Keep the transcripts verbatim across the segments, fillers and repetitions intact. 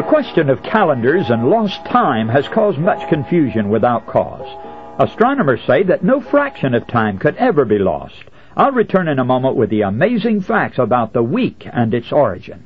The question of calendars and lost time has caused much confusion without cause. Astronomers say that no fraction of time could ever be lost. I'll return in a moment with the amazing facts about the week and its origin.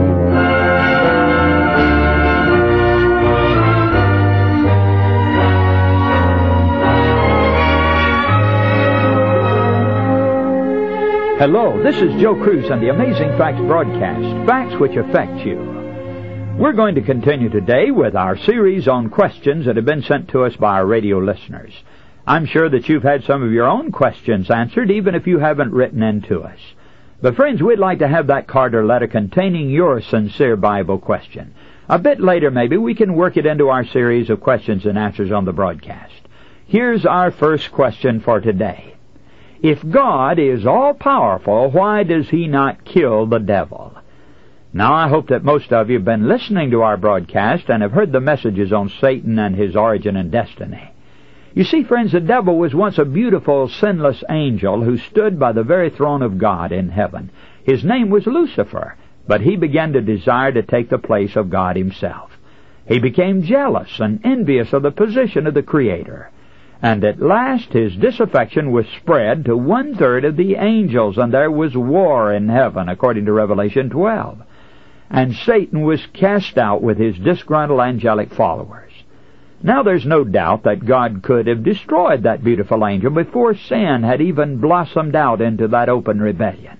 Hello, this is Joe Cruz and the Amazing Facts broadcast, facts which affect you. We're going to continue today with our series on questions that have been sent to us by our radio listeners. I'm sure that you've had some of your own questions answered, even if you haven't written in to us. But friends, we'd like to have that card or letter containing your sincere Bible question. A bit later, maybe, we can work it into our series of questions and answers on the broadcast. Here's our first question for today. If God is all-powerful, why does He not kill the devil? Now, I hope that most of you have been listening to our broadcast and have heard the messages on Satan and his origin and destiny. You see, friends, the devil was once a beautiful, sinless angel who stood by the very throne of God in heaven. His name was Lucifer, but he began to desire to take the place of God himself. He became jealous and envious of the position of the Creator. And at last his disaffection was spread to one-third of the angels, and there was war in heaven, according to Revelation twelve. And Satan was cast out with his disgruntled angelic followers. Now there's no doubt that God could have destroyed that beautiful angel before sin had even blossomed out into that open rebellion.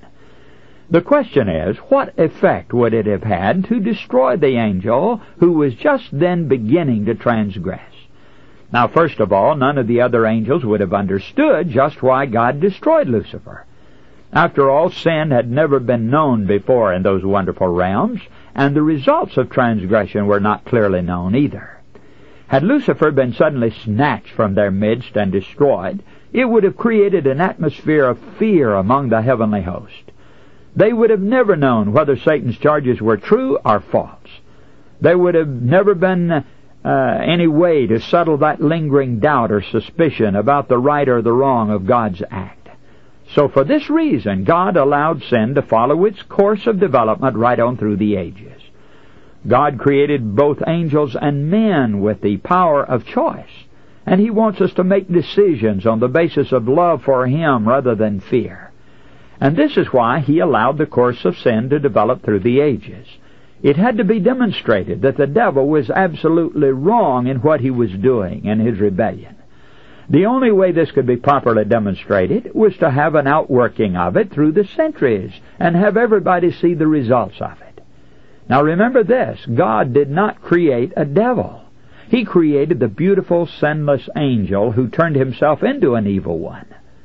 The question is, what effect would it have had to destroy the angel who was just then beginning to transgress? Now, first of all, none of the other angels would have understood just why God destroyed Lucifer. After all, sin had never been known before in those wonderful realms, and the results of transgression were not clearly known either. Had Lucifer been suddenly snatched from their midst and destroyed, it would have created an atmosphere of fear among the heavenly host. They would have never known whether Satan's charges were true or false. There would have never been uh, any way to settle that lingering doubt or suspicion about the right or the wrong of God's act. So for this reason, God allowed sin to follow its course of development right on through the ages. God created both angels and men with the power of choice, and He wants us to make decisions on the basis of love for Him rather than fear. And this is why He allowed the course of sin to develop through the ages. It had to be demonstrated that the devil was absolutely wrong in what he was doing in his rebellion. The only way this could be properly demonstrated was to have an outworking of it through the centuries and have everybody see the results of it. Now remember this, God did not create a devil. He created the beautiful, sinless angel who turned himself into an evil one.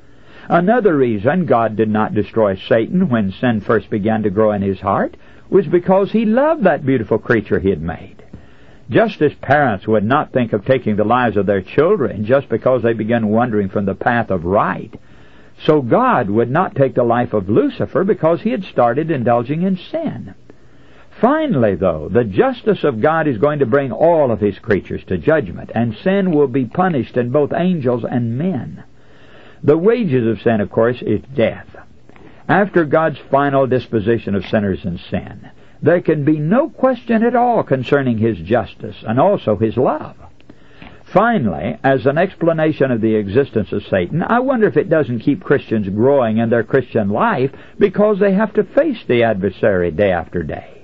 Another reason God did not destroy Satan when sin first began to grow in his heart was because He loved that beautiful creature He had made. Just as parents would not think of taking the lives of their children just because they began wandering from the path of right, so God would not take the life of Lucifer because he had started indulging in sin. Finally, though, the justice of God is going to bring all of His creatures to judgment, and sin will be punished in both angels and men. The wages of sin, of course, is death. After God's final disposition of sinners and sin, there can be no question at all concerning His justice and also His love. Finally, as an explanation of the existence of Satan, I wonder if it doesn't keep Christians growing in their Christian life because they have to face the adversary day after day.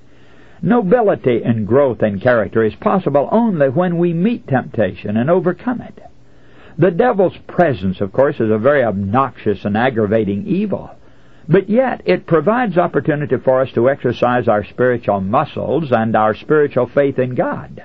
Nobility and growth in character is possible only when we meet temptation and overcome it. The devil's presence, of course, is a very obnoxious and aggravating evil. But yet, it provides opportunity for us to exercise our spiritual muscles and our spiritual faith in God.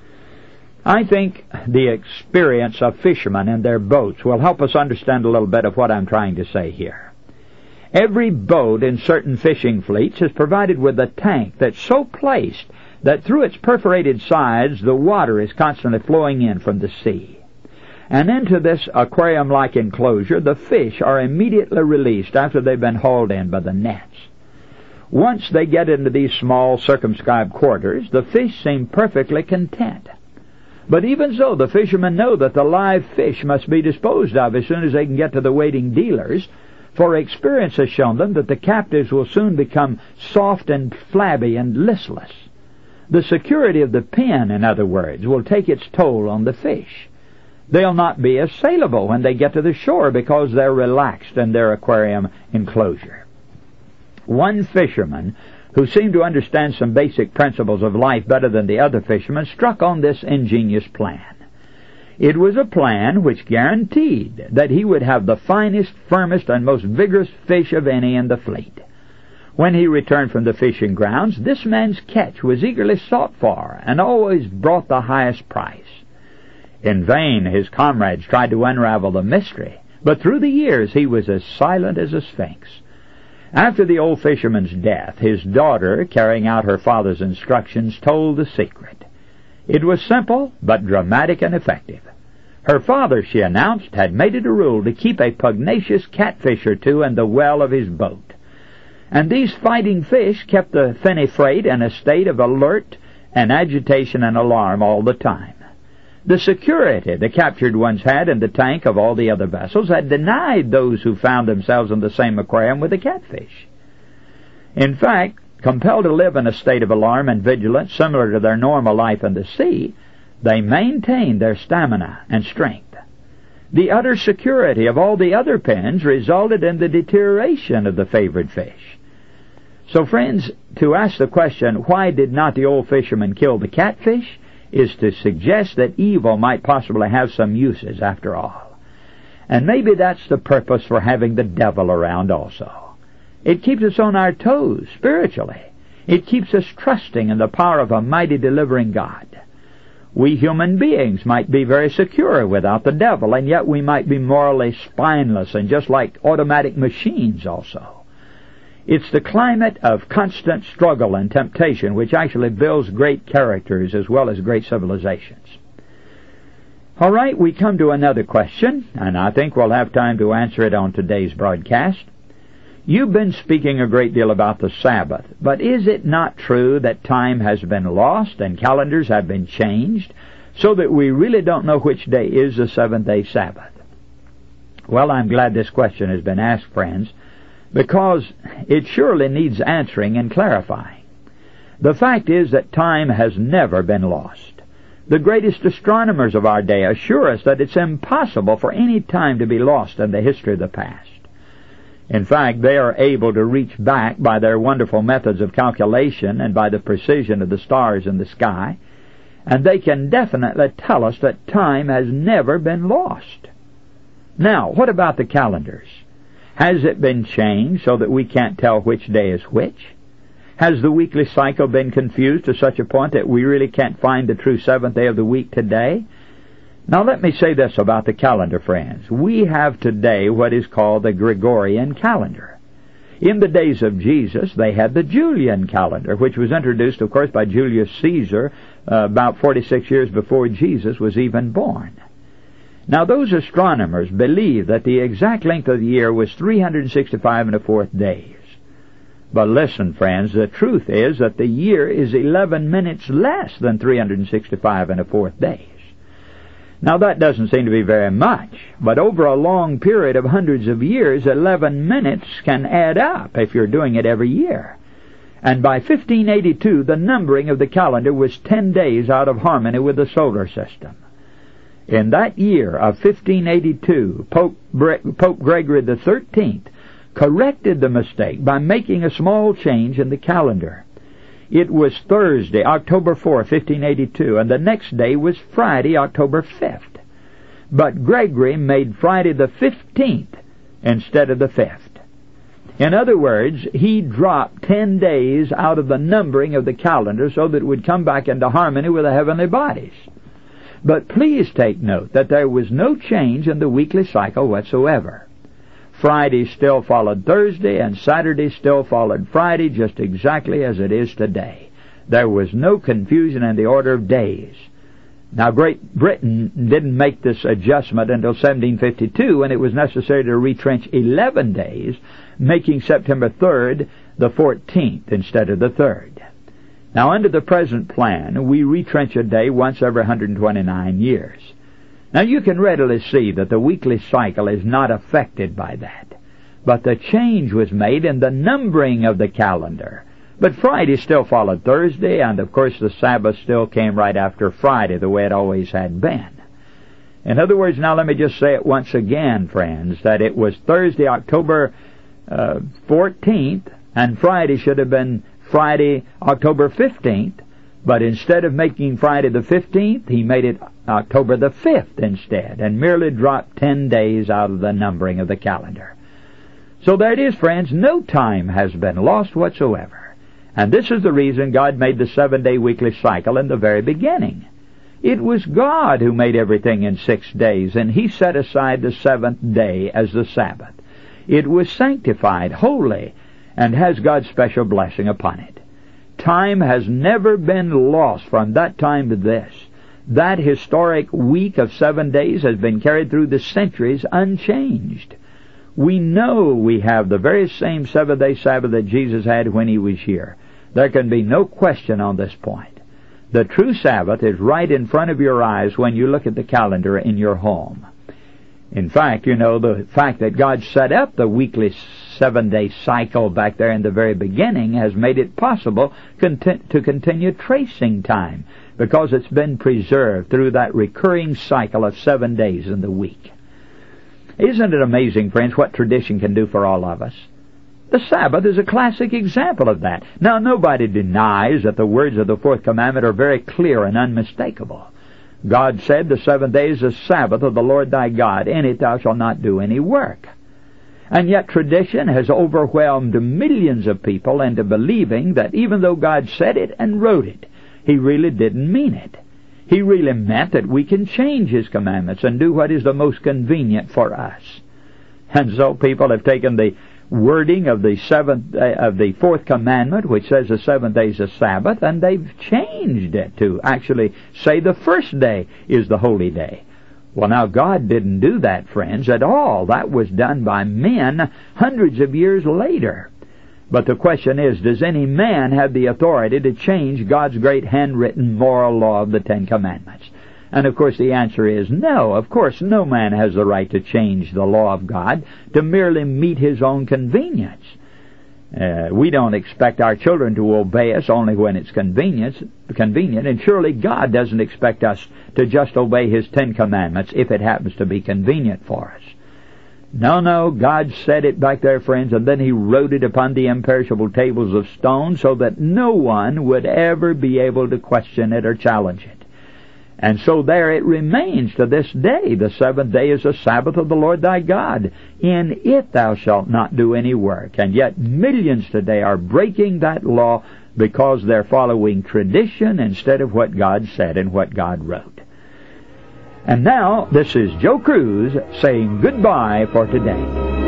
I think the experience of fishermen and their boats will help us understand a little bit of what I'm trying to say here. Every boat in certain fishing fleets is provided with a tank that's so placed that through its perforated sides the water is constantly flowing in from the sea. And into this aquarium-like enclosure, the fish are immediately released after they've been hauled in by the nets. Once they get into these small, circumscribed quarters, the fish seem perfectly content. But even so, the fishermen know that the live fish must be disposed of as soon as they can get to the waiting dealers, for experience has shown them that the captives will soon become soft and flabby and listless. The security of the pen, in other words, will take its toll on the fish. They'll not be as saleable when they get to the shore because they're relaxed in their aquarium enclosure. One fisherman who seemed to understand some basic principles of life better than the other fishermen struck on this ingenious plan. It was a plan which guaranteed that he would have the finest, firmest, and most vigorous fish of any in the fleet. When he returned from the fishing grounds, this man's catch was eagerly sought for and always brought the highest price. In vain his comrades tried to unravel the mystery, but through the years he was as silent as a sphinx. After the old fisherman's death, his daughter, carrying out her father's instructions, told the secret. It was simple, but dramatic and effective. Her father, she announced, had made it a rule to keep a pugnacious catfish or two in the well of his boat. And these fighting fish kept the finny freight in a state of alert and agitation and alarm all the time. The security the captured ones had in the tank of all the other vessels had denied those who found themselves in the same aquarium with the catfish. In fact, compelled to live in a state of alarm and vigilance similar to their normal life in the sea, they maintained their stamina and strength. The utter security of all the other pens resulted in the deterioration of the favored fish. So, friends, to ask the question, why did not the old fisherman kill the catfish, is to suggest that evil might possibly have some uses after all. And maybe that's the purpose for having the devil around also. It keeps us on our toes spiritually. It keeps us trusting in the power of a mighty delivering God. We human beings might be very secure without the devil, and yet we might be morally spineless and just like automatic machines also. It's the climate of constant struggle and temptation which actually builds great characters as well as great civilizations. All right, we come to another question, and I think we'll have time to answer it on today's broadcast. You've been speaking a great deal about the Sabbath, but is it not true that time has been lost and calendars have been changed so that we really don't know which day is the seventh-day Sabbath? Well, I'm glad this question has been asked, friends, because it surely needs answering and clarifying. The fact is that time has never been lost. The greatest astronomers of our day assure us that it's impossible for any time to be lost in the history of the past. In fact, they are able to reach back by their wonderful methods of calculation and by the precision of the stars in the sky, and they can definitely tell us that time has never been lost. Now, what about the calendars? Has it been changed so that we can't tell which day is which? Has the weekly cycle been confused to such a point that we really can't find the true seventh day of the week today? Now let me say this about the calendar, friends. We have today what is called the Gregorian calendar. In the days of Jesus, they had the Julian calendar, which was introduced, of course, by Julius Caesar uh, about forty-six years before Jesus was even born. Now, those astronomers believe that the exact length of the year was three hundred sixty-five and a fourth days. But listen, friends, the truth is that the year is eleven minutes less than three hundred sixty-five and a fourth days. Now, that doesn't seem to be very much, but over a long period of hundreds of years, eleven minutes can add up if you're doing it every year. And by fifteen eighty-two, the numbering of the calendar was ten days out of harmony with the solar system. In that year of fifteen eighty-two, Pope, Bre- Pope Gregory the thirteenth corrected the mistake by making a small change in the calendar. It was Thursday, October fourth, fifteen eighty-two, and the next day was Friday, October fifth. But Gregory made Friday the fifteenth instead of the fifth. In other words, he dropped ten days out of the numbering of the calendar so that it would come back into harmony with the heavenly bodies. But please take note that there was no change in the weekly cycle whatsoever. Friday still followed Thursday, and Saturday still followed Friday, just exactly as it is today. There was no confusion in the order of days. Now, Great Britain didn't make this adjustment until seventeen fifty-two, when it was necessary to retrench eleven days, making September third the fourteenth instead of the third. Now, under the present plan, we retrench a day once every one hundred twenty-nine years. Now, you can readily see that the weekly cycle is not affected by that. But the change was made in the numbering of the calendar. But Friday still followed Thursday, and of course the Sabbath still came right after Friday, the way it always had been. In other words, now let me just say it once again, friends, that it was Thursday, October uh, fourteenth, and Friday should have been Friday, October fifteenth, but instead of making Friday the fifteenth, he made it October the fifth instead, and merely dropped ten days out of the numbering of the calendar. So there it is, friends. No time has been lost whatsoever. And this is the reason God made the seven-day weekly cycle in the very beginning. It was God who made everything in six days, and He set aside the seventh day as the Sabbath. It was sanctified, holy, and has God's special blessing upon it. Time has never been lost from that time to this. That historic week of seven days has been carried through the centuries unchanged. We know we have the very same seven-day Sabbath that Jesus had when He was here. There can be no question on this point. The true Sabbath is right in front of your eyes when you look at the calendar in your home. In fact, you know, the fact that God set up the weekly seven-day cycle back there in the very beginning has made it possible conti- to continue tracing time, because it's been preserved through that recurring cycle of seven days in the week. Isn't it amazing, friends, what tradition can do for all of us? The Sabbath is a classic example of that. Now, nobody denies that the words of the fourth commandment are very clear and unmistakable. God said, the seventh day is the Sabbath of the Lord thy God. In it thou shalt not do any work. And yet tradition has overwhelmed millions of people into believing that even though God said it and wrote it, He really didn't mean it. He really meant that we can change His commandments and do what is the most convenient for us. And so people have taken the wording of the seventh uh, of the fourth commandment, which says the seventh day is a Sabbath, and they've changed it to actually say the first day is the holy day. Well, now, God didn't do that, friends, at all. That was done by men hundreds of years later. But the question is, does any man have the authority to change God's great handwritten moral law of the Ten Commandments? And of course the answer is no. Of course no man has the right to change the law of God to merely meet his own convenience. Uh, we don't expect our children to obey us only when it's convenient, convenient, and surely God doesn't expect us to just obey His Ten Commandments if it happens to be convenient for us. No, no, God said it back there, friends, and then He wrote it upon the imperishable tables of stone so that no one would ever be able to question it or challenge it. And so there it remains to this day. The seventh day is the Sabbath of the Lord thy God. In it thou shalt not do any work. And yet millions today are breaking that law because they're following tradition instead of what God said and what God wrote. And now, this is Joe Cruz saying goodbye for today.